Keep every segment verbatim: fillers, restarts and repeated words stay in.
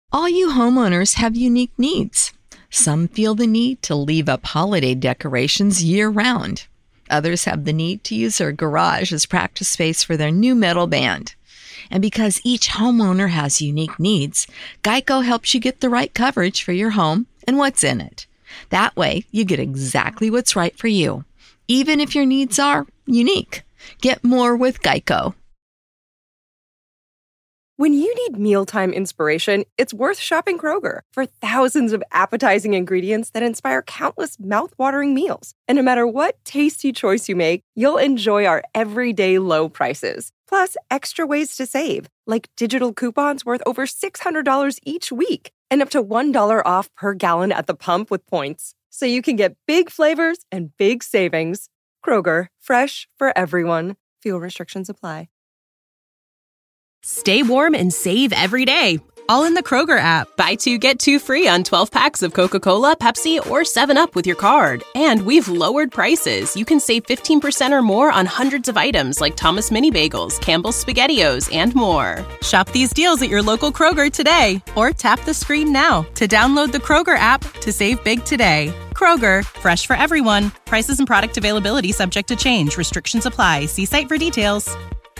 All you homeowners have unique needs. Some feel the need to leave up holiday decorations year-round. Others have the need to use their garage as practice space for their new metal band. And because each homeowner has unique needs, Geico helps you get the right coverage for your home and what's in it. That way, you get exactly what's right for you, even if your needs are unique. Get more with Geico. When you need mealtime inspiration, it's worth shopping Kroger for thousands of appetizing ingredients that inspire countless mouth-watering meals. And no matter what tasty choice you make, you'll enjoy our everyday low prices. Plus, extra ways to save, like digital coupons worth over six hundred dollars each week and up to one dollar off per gallon at the pump with points. So you can get big flavors and big savings. Kroger, fresh for everyone. Fuel restrictions apply. Stay warm and save every day, all in the Kroger app. Buy two, get two free on twelve packs of Coca-Cola, Pepsi, or seven up with your card. And we've lowered prices. You can save fifteen percent or more on hundreds of items like Thomas Mini Bagels, Campbell's SpaghettiOs, and more. Shop these deals at your local Kroger today, or tap the screen now to download the Kroger app to save big today. Kroger, fresh for everyone. Prices and product availability subject to change. Restrictions apply. See site for details.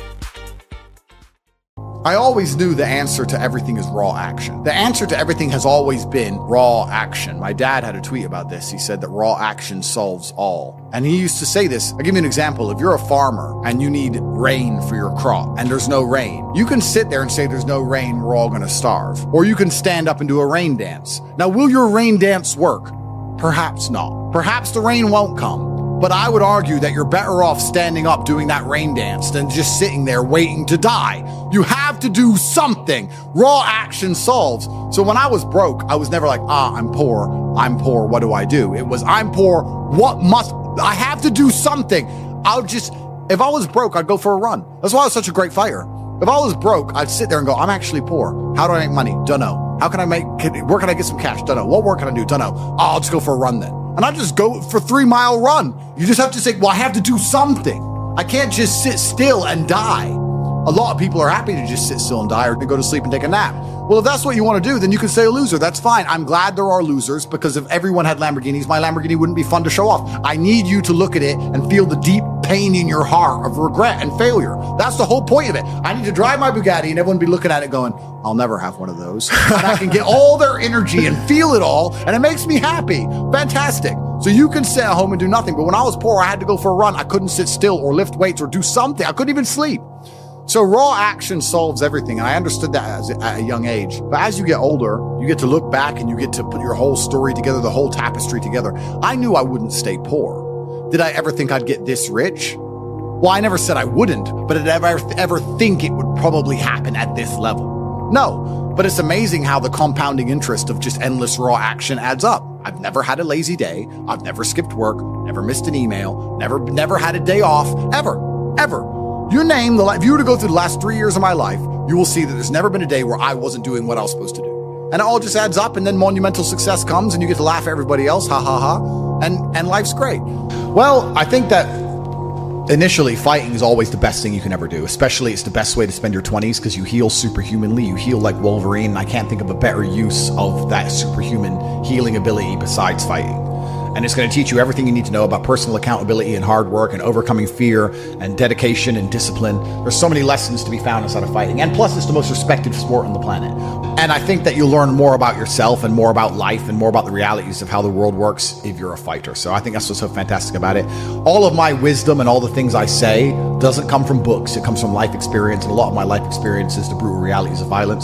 I always knew the answer to everything is raw action. The answer to everything has always been raw action. My dad had a tweet about this. He said that raw action solves all. And he used to say this. I'll give you an example. If you're a farmer and you need rain for your crop and there's no rain, you can sit there and say there's no rain, we're all going to starve. Or you can stand up and do a rain dance. Now, will your rain dance work? Perhaps not. Perhaps the rain won't come. But I would argue that you're better off standing up doing that rain dance than just sitting there waiting to die. You have to do something. Raw action solves. So when I was broke, I was never like, ah, I'm poor. I'm poor. What do I do? It was, I'm poor. What must, I have to do something. I'll just, if I was broke, I'd go for a run. That's why I was such a great fighter. If I was broke, I'd sit there and go, I'm actually poor. How do I make money? Dunno. How can I make, can, where can I get some cash? Dunno. What work can I do? Dunno. Oh, I'll just go for a run then. And I just go for three mile run. You just have to say, well, I have to do something. I can't just sit still and die. A lot of people are happy to just sit still and die or to go to sleep and take a nap. Well, if that's what you want to do, then you can say a loser. That's fine. I'm glad there are losers because if everyone had Lamborghinis, my Lamborghini wouldn't be fun to show off. I need you to look at it and feel the deep pain in your heart of regret and failure. That's the whole point of it. I need to drive my Bugatti and everyone be looking at it going, I'll never have one of those. And I can get all their energy and feel it all. And it makes me happy. Fantastic. So you can sit at home and do nothing. But when I was poor, I had to go for a run. I couldn't sit still or lift weights or do something. I couldn't even sleep. So raw action solves everything. And I understood that as, at a young age. But as you get older, you get to look back and you get to put your whole story together, the whole tapestry together. I knew I wouldn't stay poor. Did I ever think I'd get this rich? Well, I never said I wouldn't, but did I ever, ever think it would probably happen at this level? No, but it's amazing how the compounding interest of just endless raw action adds up. I've never had a lazy day. I've never skipped work, never missed an email, never, never had a day off, ever, ever. You name the, if you were to go through the last three years of my life, you will see that there's never been a day where I wasn't doing what I was supposed to do. And it all just adds up and then monumental success comes and you get to laugh at everybody else, ha ha ha, and, and life's great. Well, I think that initially, fighting is always the best thing you can ever do. Especially, it's the best way to spend your twenties because you heal superhumanly. You heal like Wolverine. And I can't think of a better use of that superhuman healing ability besides fighting. And it's going to teach you everything you need to know about personal accountability and hard work and overcoming fear and dedication and discipline. There's so many lessons to be found inside of fighting. And plus, it's the most respected sport on the planet. And I think that you'll learn more about yourself and more about life and more about the realities of how the world works if you're a fighter. So I think that's what's so fantastic about it. All of my wisdom and all the things I say doesn't come from books. It comes from life experience. And a lot of my life experience is the brutal realities of violence.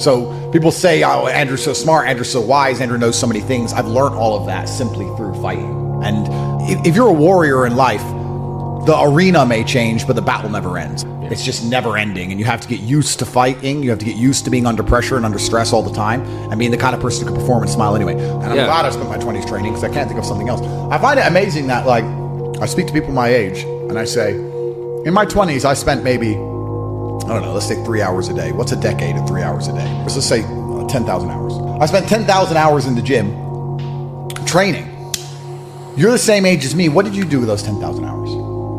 So people say, oh, Andrew's so smart, Andrew's so wise, Andrew knows so many things. I've learned all of that simply through fighting. And if, if you're a warrior in life, the arena may change, but the battle never ends. It's just never ending. And you have to get used to fighting. You have to get used to being under pressure and under stress all the time and being the kind of person who can perform and smile anyway. And I'm yeah. glad I spent my twenties training because I can't think of something else. I find it amazing that, like, I speak to people my age and I say, in my twenties, I spent maybe, I don't know, let's say three hours a day. What's a decade of three hours a day? Let's just say uh, ten thousand hours. I spent ten thousand hours in the gym training. You're the same age as me. What did you do with those ten thousand hours?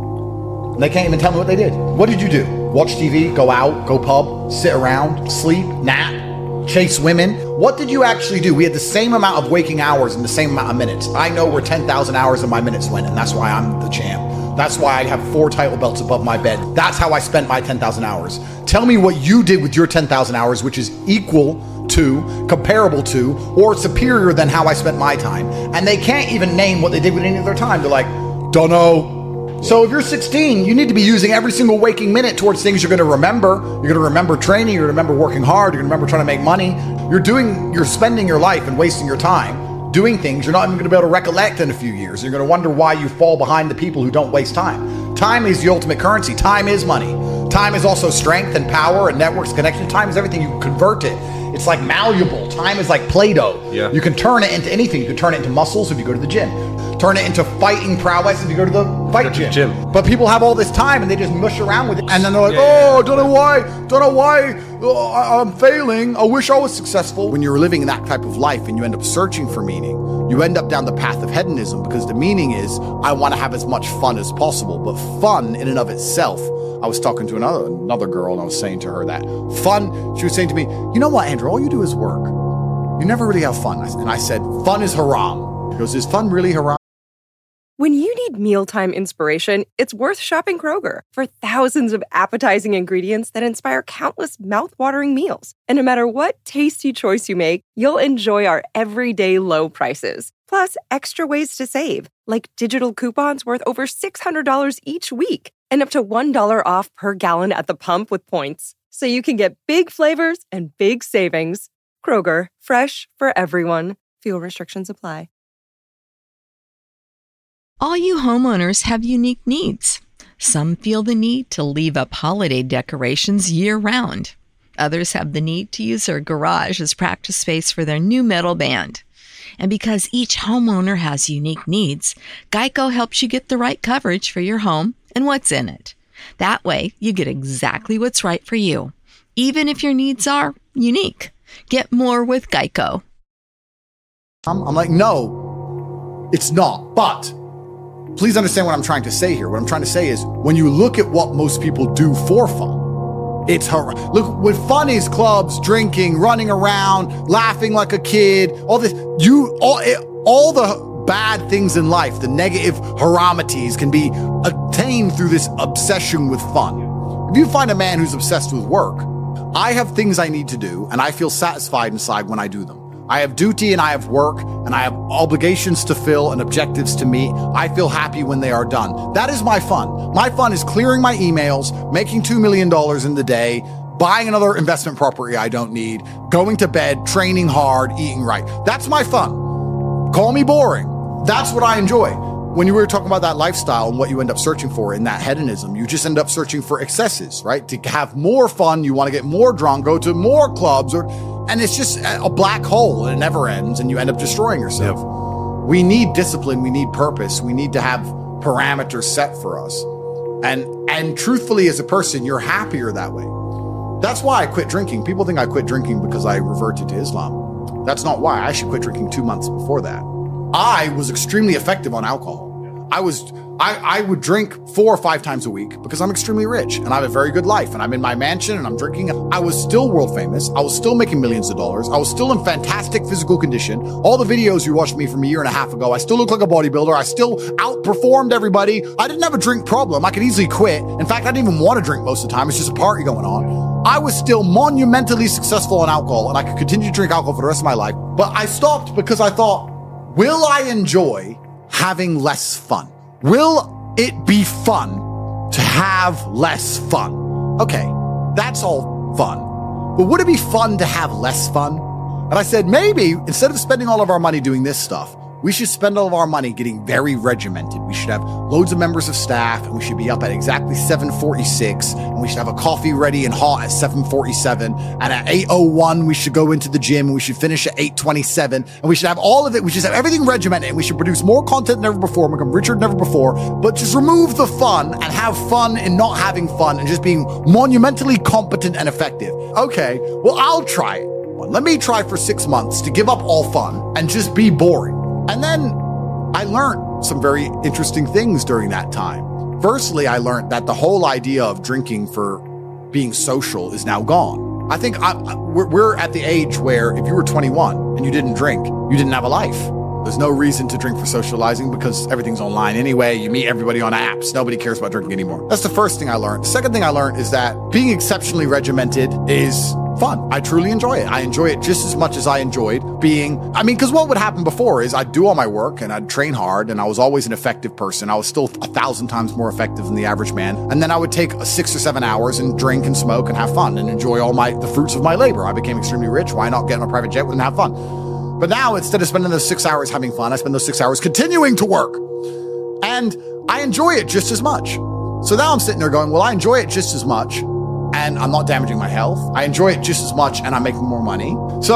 And they can't even tell me what they did. What did you do? Watch T V, go out, go pub, sit around, sleep, nap? chase women. What did you actually do? We had the same amount of waking hours and the same amount of minutes. I know where ten thousand hours of my minutes went, and that's why I'm the champ. That's why I have four title belts above my bed. That's how I spent my ten thousand hours. Tell me what you did with your ten thousand hours, which is equal to, comparable to, or superior than how I spent my time. And they can't even name what they did with any of their time. They're like, don't know. So if you're sixteen, you need to be using every single waking minute towards things you're going to remember. You're going to remember training. You're going to remember working hard. You're going to remember trying to make money. You're doing, you're spending your life and wasting your time doing things you're not even going to be able to recollect in a few years. You're going to wonder why you fall behind the people who don't waste time. Time is the ultimate currency. Time is money. Time is also strength and power and networks, connection. Time is everything. You convert it. It's like malleable. Time is like Play-Doh. Yeah. You can turn it into anything. You can turn it into muscles if you go to the gym. Turn it into fighting prowess if you go to the fight gym. gym. But people have all this time and they just mush around with it. And then they're like, yeah. oh, don't know why, don't know why oh, I'm failing. I wish I was successful. When you're living that type of life and you end up searching for meaning, you end up down the path of hedonism, because the meaning is I want to have as much fun as possible. But fun in and of itself, I was talking to another another girl and I was saying to her that fun, she was saying to me, you know what, Andrew, all you do is work. You never really have fun. And I said, fun is haram. She goes, is fun really haram? When you need mealtime inspiration, it's worth shopping Kroger for thousands of appetizing ingredients that inspire countless mouthwatering meals. And no matter what tasty choice you make, you'll enjoy our everyday low prices. Plus, extra ways to save, like digital coupons worth over six hundred dollars each week and up to one dollar off per gallon at the pump with points. So you can get big flavors and big savings. Kroger, fresh for everyone. Fuel restrictions apply. All you homeowners have unique needs. Some feel the need to leave up holiday decorations year-round. Others have the need to use their garage as practice space for their new metal band. And because each homeowner has unique needs, Geico helps you get the right coverage for your home and what's in it. That way, you get exactly what's right for you, even if your needs are unique. Get more with Geico. I'm, I'm like, no, it's not, but... Please understand what I'm trying to say here. What I'm trying to say is when you look at what most people do for fun, it's her. Look, when fun is clubs, drinking, running around, laughing like a kid, all this, you, all, it, all the bad things in life, the negative haramities can be attained through this obsession with fun. If you find a man who's obsessed with work, I have things I need to do and I feel satisfied inside when I do them. I have duty and I have work and I have obligations to fill and objectives to meet. I feel happy when they are done. That is my fun. My fun is clearing my emails, making two million dollars in the day, buying another investment property I don't need, going to bed, training hard, eating right. That's my fun. Call me boring. That's what I enjoy. When you were talking about that lifestyle and what you end up searching for in that hedonism, you just end up searching for excesses, right? To have more fun, you want to get more drunk, go to more clubs, or, and it's just a black hole and it never ends and you end up destroying yourself. Yep. We need discipline. We need purpose. We need to have parameters set for us. And, and truthfully, as a person, you're happier that way. That's why I quit drinking. People think I quit drinking because I reverted to Islam. That's not why. I should quit drinking two months before that. I was extremely effective on alcohol. I was, I, I would drink four or five times a week because I'm extremely rich and I have a very good life and I'm in my mansion and I'm drinking. I was still world famous. I was still making millions of dollars. I was still in fantastic physical condition. All the videos you watched me from a year and a half ago, I still look like a bodybuilder. I still outperformed everybody. I didn't have a drink problem. I could easily quit. In fact, I didn't even want to drink most of the time. It's just a party going on. I was still monumentally successful on alcohol and I could continue to drink alcohol for the rest of my life. But I stopped because I thought, will I enjoy having less fun? Will it be fun to have less fun? Okay, that's all fun. But would it be fun to have less fun? And I said, maybe instead of spending all of our money doing this stuff, we should spend all of our money getting very regimented. We should have loads of members of staff and we should be up at exactly seven forty-six and we should have a coffee ready and hot at seven forty-seven. And at eight oh one, we should go into the gym and we should finish at eight twenty-seven and we should have all of it. We should have everything regimented and we should produce more content than ever before and become richer than ever before, but just remove the fun and have fun in not having fun and just being monumentally competent and effective. Okay, well, I'll try it. Well, let me try for six months to give up all fun and just be boring. And then I learned some very interesting things during that time. Firstly, I learned that the whole idea of drinking for being social is now gone. I think I, we're, we're at the age where if you were twenty-one and you didn't drink, you didn't have a life. There's no reason to drink for socializing because everything's online anyway. You meet everybody on apps. Nobody cares about drinking anymore. That's the first thing I learned. The second thing I learned is that being exceptionally regimented is fun. I truly enjoy it. I enjoy it just as much as I enjoyed being, I mean, because what would happen before is I'd do all my work and I'd train hard and I was always an effective person. I was still a thousand times more effective than the average man. And then I would take six or seven hours and drink and smoke and have fun and enjoy all my the fruits of my labor. I became extremely rich. Why not get on a private jet and have fun? But now instead of spending those six hours having fun, I spend those six hours continuing to work. And I enjoy it just as much. So now I'm sitting there going, well, I enjoy it just as much and I'm not damaging my health. I enjoy it just as much and I'm making more money.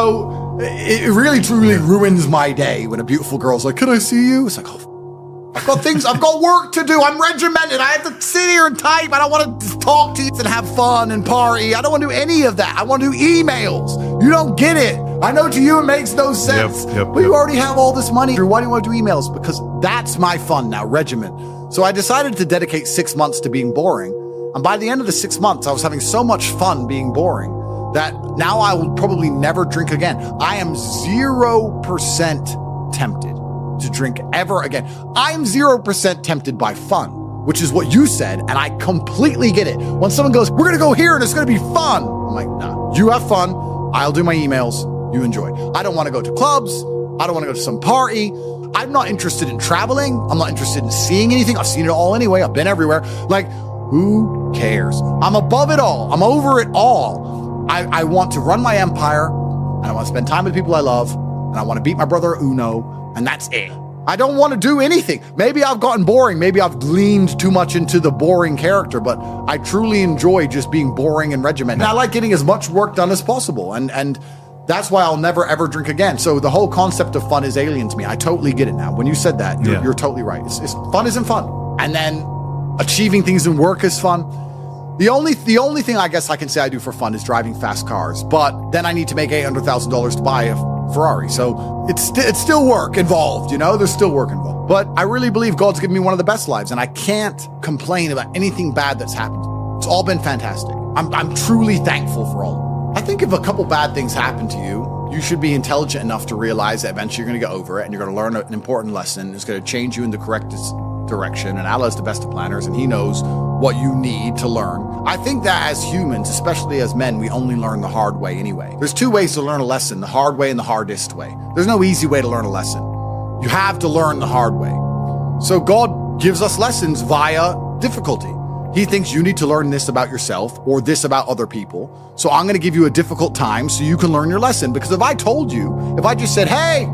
So it really, truly ruins my day when a beautiful girl's like, can I see you? It's like, oh, I've got things, I've got work to do. I'm regimented. I have to sit here and type. I don't want to talk to you and have fun and party. I don't want to do any of that. I want to do emails. You don't get it. I know to you it makes no sense. Yep, yep, but yep. You already have all this money. Why do you want to do emails? Because that's my fun now, regiment. So I decided to dedicate six months to being boring. And by the end of the six months, I was having so much fun being boring that now I will probably never drink again. I am zero percent tempted to drink ever again. I'm zero percent tempted by fun, which is what you said, and I completely get it. When someone goes, we're going to go here and it's going to be fun. I'm like, nah, you have fun. I'll do my emails. You enjoy. I don't want to go to clubs. I don't want to go to some party. I'm not interested in traveling. I'm not interested in seeing anything. I've seen it all anyway. I've been everywhere. Like, who cares? I'm above it all. I'm over it all. I, I want to run my empire, and I want to spend time with people I love, and I want to beat my brother Uno, and that's it. I don't want to do anything. Maybe I've gotten boring. Maybe I've leaned too much into the boring character, but I truly enjoy just being boring and regimented. And I like getting as much work done as possible, and and that's why I'll never, ever drink again. So the whole concept of fun is alien to me. I totally get it now. When you said that, you're, yeah. you're totally right. It's, it's, fun isn't fun. And then achieving things in work is fun. The only the only thing I guess I can say I do for fun is driving fast cars. But then I need to make eight hundred thousand dollars to buy a Ferrari. So it's, st- it's still work involved, you know? There's still work involved. But I really believe God's given me one of the best lives, and I can't complain about anything bad that's happened. It's all been fantastic. I'm, I'm truly thankful for all of it. I think if a couple bad things happen to you, you should be intelligent enough to realize that eventually you're going to get over it and you're going to learn an important lesson. It's going to change you in the correct direction. And Allah is the best of planners, and He knows what you need to learn. I think that as humans, especially as men, we only learn the hard way anyway. There's two ways to learn a lesson, the hard way and the hardest way. There's no easy way to learn a lesson. You have to learn the hard way. So God gives us lessons via difficulty. He thinks you need to learn this about yourself or this about other people. So I'm going to give you a difficult time so you can learn your lesson. Because if I told you, if I just said, hey,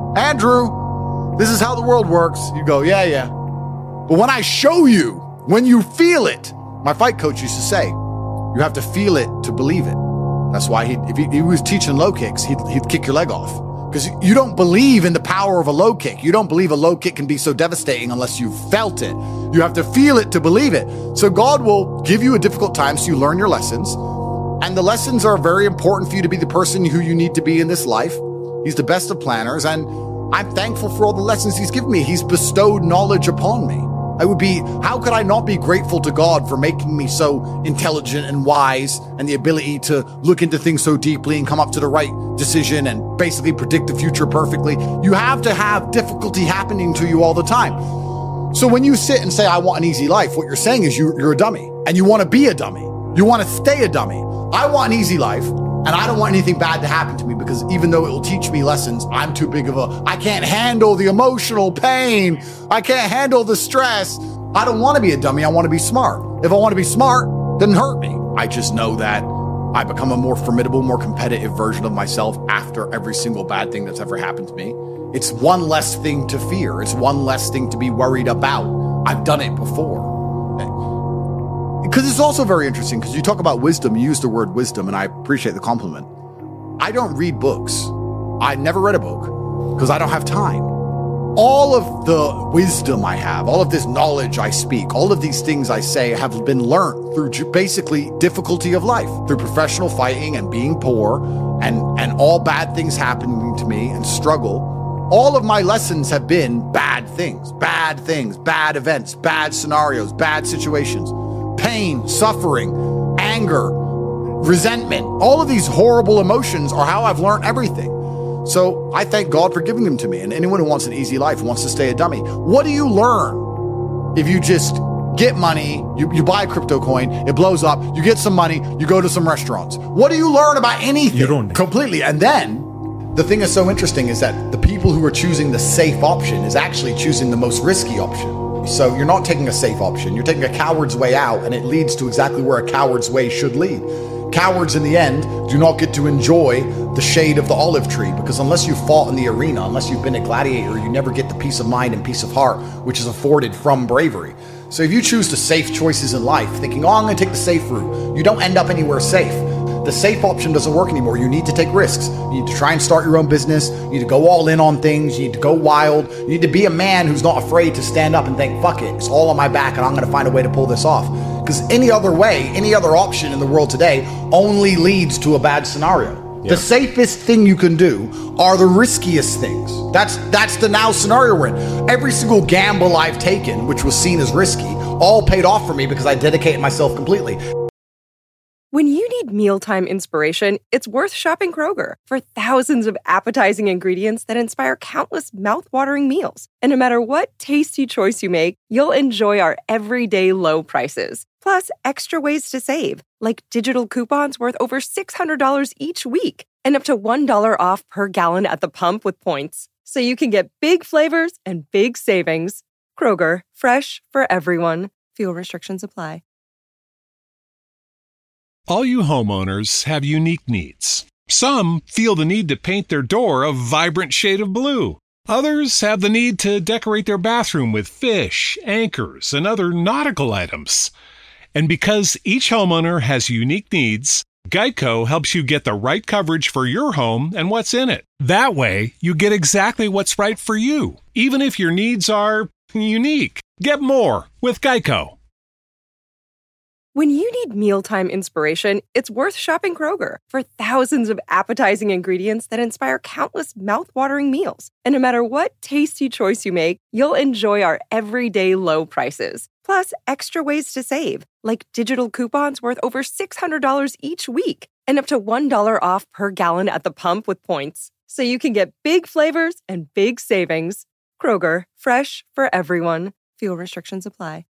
Andrew, this is how the world works, you go, yeah, yeah. But when I show you, when you feel it, my fight coach used to say, you have to feel it to believe it. That's why he, if he, he was teaching low kicks, he'd, he'd kick your leg off. Because you don't believe in the power of a low kick. You don't believe a low kick can be so devastating unless you've felt it. You have to feel it to believe it. So God will give you a difficult time so you learn your lessons. And the lessons are very important for you to be the person who you need to be in this life. He's the best of planners. And I'm thankful for all the lessons He's given me. He's bestowed knowledge upon me. I would be, how could I not be grateful to God for making me so intelligent and wise and the ability to look into things so deeply and come up to the right decision and basically predict the future perfectly? You have to have difficulty happening to you all the time. So when you sit and say, I want an easy life, what you're saying is you, you're a dummy and you want to be a dummy. You want to stay a dummy. I want an easy life. And I don't want anything bad to happen to me because even though it will teach me lessons, I'm too big of a, I can't handle the emotional pain. I can't handle the stress. I don't want to be a dummy. I want to be smart. If I want to be smart, then hurt me. I just know that I become a more formidable, more competitive version of myself after every single bad thing that's ever happened to me. It's one less thing to fear. It's one less thing to be worried about. I've done it before. Because it's also very interesting, because you talk about wisdom, you use the word wisdom, and I appreciate the compliment. I don't read books. I never read a book because I don't have time. All of the wisdom I have, all of this knowledge I speak, all of these things I say have been learned through basically difficulty of life, through professional fighting and being poor and, and all bad things happening to me and struggle. All of my lessons have been bad things, bad things, bad events, bad scenarios, bad situations. Pain, suffering, anger, resentment. All of these horrible emotions are how I've learned everything. So I thank God for giving them to me. And anyone who wants an easy life wants to stay a dummy. What do you learn if you just get money, you, you buy a crypto coin, it blows up, you get some money, you go to some restaurants? What do you learn about anything? You don't. Completely. And then the thing that's so interesting is that the people who are choosing the safe option is actually choosing the most risky option. So you're not taking a safe option, you're taking a coward's way out, and it leads to exactly where a coward's way should lead. Cowards in the end do not get to enjoy the shade of the olive tree, because unless you fought in the arena, unless you've been a gladiator, you never get the peace of mind and peace of heart, which is afforded from bravery. So if you choose the safe choices in life, thinking, oh, I'm going to take the safe route, you don't end up anywhere safe. The safe option doesn't work anymore. You need to take risks. You need to try and start your own business. You need to go all in on things. You need to go wild. You need to be a man who's not afraid to stand up and think, fuck it, it's all on my back and I'm going to find a way to pull this off. Because any other way, any other option in the world today only leads to a bad scenario. Yeah. The safest thing you can do are the riskiest things. That's that's the now scenario we're in. Every single gamble I've taken, which was seen as risky, all paid off for me because I dedicated myself completely. When you need mealtime inspiration, it's worth shopping Kroger for thousands of appetizing ingredients that inspire countless mouth-watering meals. And no matter what tasty choice you make, you'll enjoy our everyday low prices. Plus, extra ways to save, like digital coupons worth over six hundred dollars each week and up to one dollar off per gallon at the pump with points. So you can get big flavors and big savings. Kroger, fresh for everyone. Fuel restrictions apply. All you homeowners have unique needs. Some feel the need to paint their door a vibrant shade of blue. Others have the need to decorate their bathroom with fish, anchors, and other nautical items. And because each homeowner has unique needs, Geico helps you get the right coverage for your home and what's in it. That way, you get exactly what's right for you, even if your needs are unique. Get more with Geico. When you need mealtime inspiration, it's worth shopping Kroger for thousands of appetizing ingredients that inspire countless mouth-watering meals. And no matter what tasty choice you make, you'll enjoy our everyday low prices. Plus, extra ways to save, like digital coupons worth over six hundred dollars each week and up to one dollar off per gallon at the pump with points. So you can get big flavors and big savings. Kroger, fresh for everyone. Fuel restrictions apply.